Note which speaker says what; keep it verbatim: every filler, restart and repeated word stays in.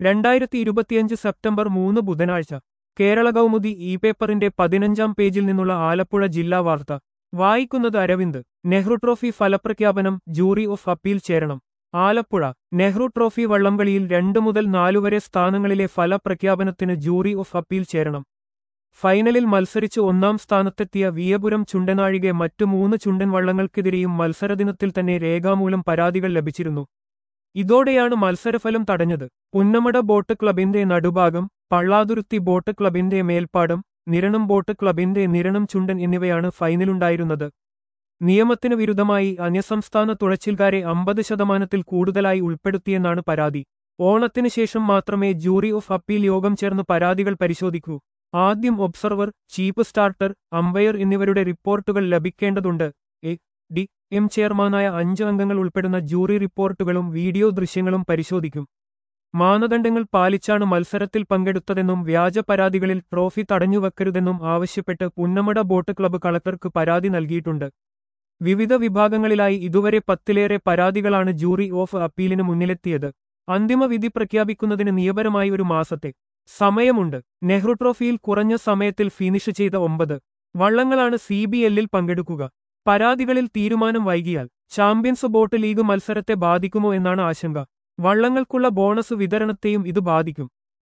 Speaker 1: രണ്ടായിരത്തി ഇരുപത്തിയഞ്ച് സെപ്റ്റംബർ മൂന്ന് ബുധനാഴ്ച കേരള കൗമുദി ഇ പേപ്പറിന്റെ പതിനഞ്ചാം പേജിൽ നിന്നുള്ള ആലപ്പുഴ ജില്ലാ വാർത്ത വായിക്കുന്നത് അരവിന്ദ്. നെഹ്റു ട്രോഫി ഫലപ്രഖ്യാപനം, ജൂറി ഓഫ് അപ്പീൽ ചേരണം. ആലപ്പുഴ. നെഹ്റു ട്രോഫി വള്ളംകളിയിൽ രണ്ടു മുതൽ നാലുവരെ സ്ഥാനങ്ങളിലെ ഫലപ്രഖ്യാപനത്തിന് ജൂറി ഓഫ് അപ്പീൽ ചേരണം. ഫൈനലിൽ മത്സരിച്ച് ഒന്നാം സ്ഥാനത്തെത്തിയ വിയപുരം ചുണ്ടനാഴികെ മറ്റു മൂന്ന് ചുണ്ടൻ വള്ളങ്ങൾക്കെതിരെയും മത്സരദിനത്തിൽ തന്നെ രേഖാമൂലം പരാതികൾ ലഭിച്ചിരുന്നു. ഇതോടെയാണ് മത്സരഫലം തടഞ്ഞത്. പുന്നമട ബോട്ട് ക്ലബിന്റെ നടുഭാഗം, പള്ളാതുരുത്തി ബോട്ട് ക്ലബിന്റെ മേൽപ്പാടം, നിരണം ബോട്ട് ക്ലബിന്റെ നിരണം ചുണ്ടൻ എന്നിവയാണ് ഫൈനലുണ്ടായിരുന്നത്. നിയമത്തിന് വിരുദ്ധമായി അന്യസംസ്ഥാന തുഴച്ചിൽക്കാരെ അമ്പത് ശതമാനത്തിൽ കൂടുതലായി ഉൾപ്പെടുത്തിയെന്നാണ് പരാതി. ഓണത്തിന് ശേഷം മാത്രമേ ജൂറി ഓഫ് അപ്പീൽ യോഗം ചേർന്ന് പരാതികൾ പരിശോധിക്കൂ. ആദ്യം ഒബ്സർവർ, ചീഫ് സ്റ്റാർട്ടർ, അമ്പയർ എന്നിവരുടെ റിപ്പോർട്ടുകൾ ലഭിക്കേണ്ടതുണ്ട്. എ ഡി എം ചെയർമാനായ അഞ്ച് അംഗങ്ങൾ ഉൾപ്പെടുന്ന ജൂറി റിപ്പോർട്ടുകളും വീഡിയോ ദൃശ്യങ്ങളും പരിശോധിക്കും. മാനദണ്ഡങ്ങൾ പാലിച്ചാണ് മത്സരത്തിൽ പങ്കെടുത്തതെന്നും വ്യാജ പരാതികളിൽ ട്രോഫി തടഞ്ഞുവെക്കരുതെന്നും ആവശ്യപ്പെട്ട് പുന്നമട ബോട്ട് ക്ലബ്ബ് കളക്ടർക്ക് പരാതി നൽകിയിട്ടുണ്ട്. വിവിധ വിഭാഗങ്ങളിലായി ഇതുവരെ പത്തിലേറെ പരാതികളാണ് ജൂറി ഓഫ് അപ്പീലിന് മുന്നിലെത്തിയത്. അന്തിമ വിധി പ്രഖ്യാപിക്കുന്നതിന് നിയമപരമായി ഒരു മാസത്തെ സമയമുണ്ട്. നെഹ്റു ട്രോഫിയിൽ കുറഞ്ഞ സമയത്തിൽ ഫിനിഷ് ചെയ്ത ഒമ്പത് വള്ളങ്ങളാണ് സി ബി എല്ലിൽ പങ്കെടുക്കുക. പരാതികളിൽ തീരുമാനം വൈകിയാൽ ചാമ്പ്യൻസ് ബോട്ട് ലീഗ് മത്സരത്തെ ബാധിക്കുമോ എന്നാണ് ആശങ്ക. വള്ളങ്ങൾക്കുള്ള ബോണസ് വിതരണത്തെയും ഇത് ബാധിക്കും.